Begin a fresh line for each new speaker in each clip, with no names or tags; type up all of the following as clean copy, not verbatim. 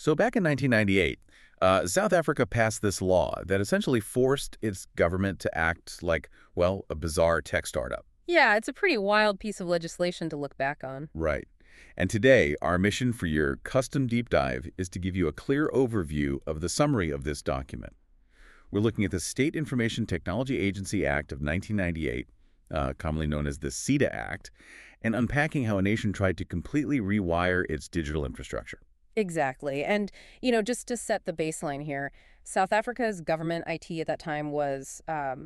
So back in 1998, South Africa passed this law that essentially forced its government to act like, well, a bizarre tech startup.
Yeah, it's a pretty wild piece of legislation to look back on.
Right. And today, our mission for your custom deep dive is to give you a clear overview of the summary of this document. We're looking at the State Information Technology Agency Act of 1998, commonly known as the SITA Act, and unpacking how a nation tried to completely rewire its digital infrastructure.
Exactly. And, just to set the baseline here, South Africa's government IT at that time was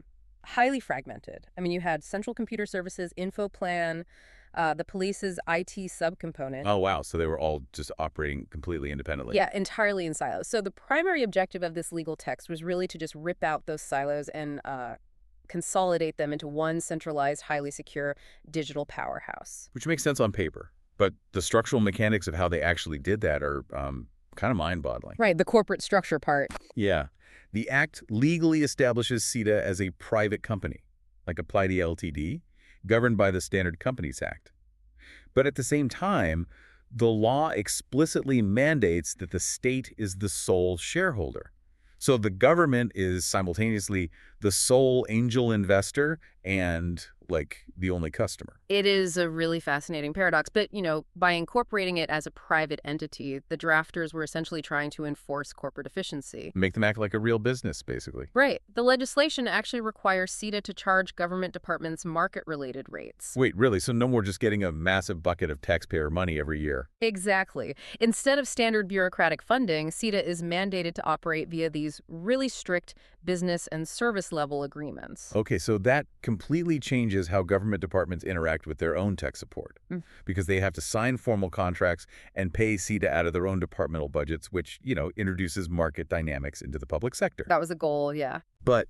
highly fragmented. I mean, you had Central Computer Services, Infoplan, the police's IT subcomponent.
Oh, wow. So they were all just operating completely independently.
Yeah, entirely in silos. So the primary objective of this legal text was really to just rip out those silos and consolidate them into one centralized, highly secure digital powerhouse.
Which makes sense on paper. But the structural mechanics of how they actually did that are kind of mind-boggling.
Right, the corporate structure part.
Yeah. The Act legally establishes SITA as a private company, like Applied Ltd., governed by the Standard Companies Act. But at the same time, the law explicitly mandates that the state is the sole shareholder. So the government is simultaneously the sole angel investor and, like, the only customer.
It is a really fascinating paradox, but, by incorporating it as a private entity, the drafters were essentially trying to enforce corporate efficiency.
Make them act like a real business, basically.
Right. The legislation actually requires SITA to charge government departments market-related rates.
Wait, really? So no more just getting a massive bucket of taxpayer money every year?
Exactly. Instead of standard bureaucratic funding, SITA is mandated to operate via these really strict business and service level agreements.
Okay, so that completely changes how government departments interact with their own tech support, because they have to sign formal contracts and pay SITA out of their own departmental budgets, which, introduces market dynamics into the public sector.
That was the goal, yeah.
But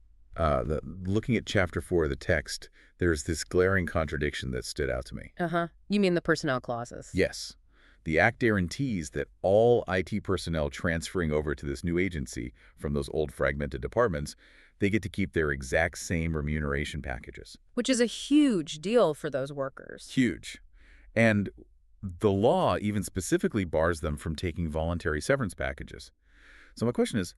looking at Chapter 4 of the text, there's this glaring contradiction that stood out to me.
Uh-huh. You mean the personnel clauses?
Yes. The Act guarantees that all IT personnel transferring over to this new agency from those old fragmented departments, they get to keep their exact same remuneration packages.
Which is a huge deal for those workers.
Huge. And the law even specifically bars them from taking voluntary severance packages. So my question is,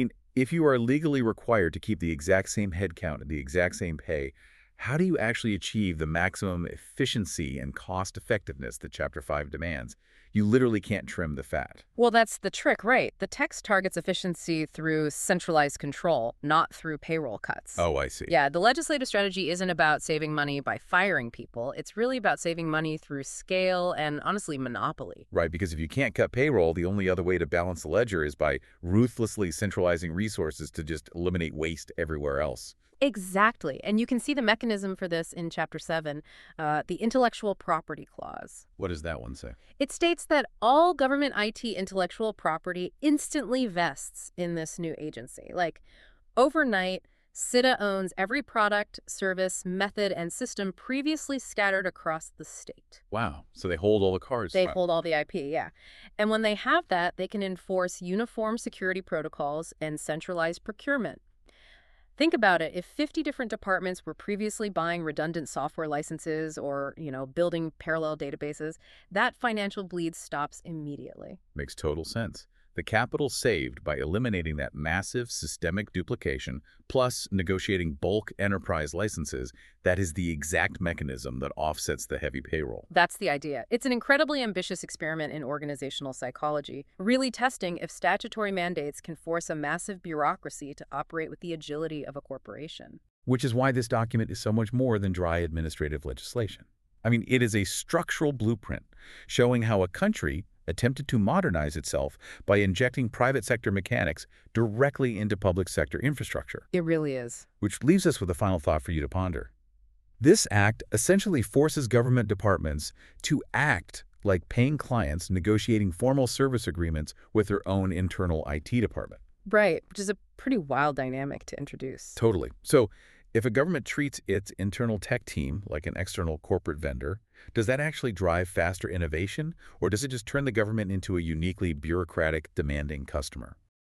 if you are legally required to keep the exact same headcount and the exact same pay, how do you actually achieve the maximum efficiency and cost effectiveness that Chapter 5 demands? You literally can't trim the fat.
Well, that's the trick, right? The text targets efficiency through centralized control, not through payroll cuts.
Oh, I see.
Yeah, the legislative strategy isn't about saving money by firing people. It's really about saving money through scale and, honestly, monopoly.
Right, because if you can't cut payroll, the only other way to balance the ledger is by ruthlessly centralizing resources to just eliminate waste everywhere else.
Exactly. And you can see the mechanism for this in Chapter 7, the Intellectual Property Clause.
What does that one say?
It states that all government IT intellectual property instantly vests in this new agency. Like, overnight, SITA owns every product, service, method, and system previously scattered across the state.
Wow. So they hold all the cards.
They
Wow.
hold all the IP, yeah. And when they have that, they can enforce uniform security protocols and centralized procurement. Think about it. If 50 different departments were previously buying redundant software licenses or, building parallel databases, that financial bleed stops immediately.
Makes total sense. The capital saved by eliminating that massive systemic duplication, plus negotiating bulk enterprise licenses, that is the exact mechanism that offsets the heavy payroll.
That's the idea. It's an incredibly ambitious experiment in organizational psychology, really testing if statutory mandates can force a massive bureaucracy to operate with the agility of a corporation.
Which is why this document is so much more than dry administrative legislation. It is a structural blueprint showing how a country attempted to modernize itself by injecting private sector mechanics directly into public sector infrastructure.
It really is.
Which leaves us with a final thought for you to ponder. This act essentially forces government departments to act like paying clients negotiating formal service agreements with their own internal IT department.
Right, which is a pretty wild dynamic to introduce.
Totally. So if a government treats its internal tech team like an external corporate vendor, does that actually drive faster innovation, or does it just turn the government into a uniquely bureaucratic, demanding customer?